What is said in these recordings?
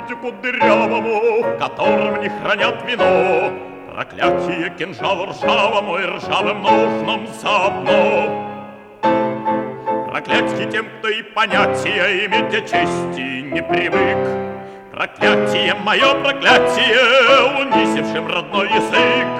прутику дырявому, в котором не хранят вино. Проклятие кинжалу ржавому и ржавым ножным заодно. Проклятие тем, кто и понятия иметь о чести не привык. Проклятие, мое проклятие, унизившим родной язык.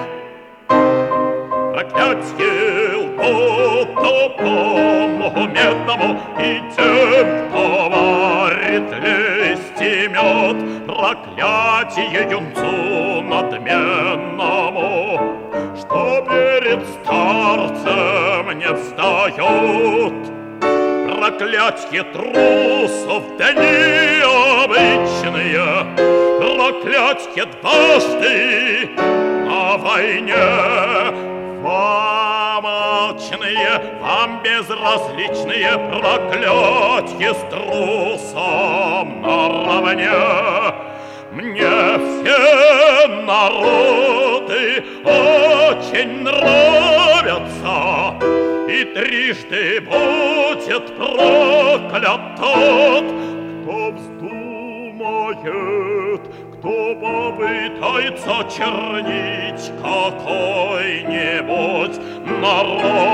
Проклятие лбу тупому, медному и тем, кто варит лесть и мед. Проклятие юнцу надменному, что перед старцем не встает. Проклятье трусов дни обычные, проклятье дважды на войне. Вам алчные, вам безразличные, проклятье с трусом наравне. Мне все народы очень нравятся, и трижды будет проклят тот, кто вздумает, кто попытается чернить какой-нибудь народ.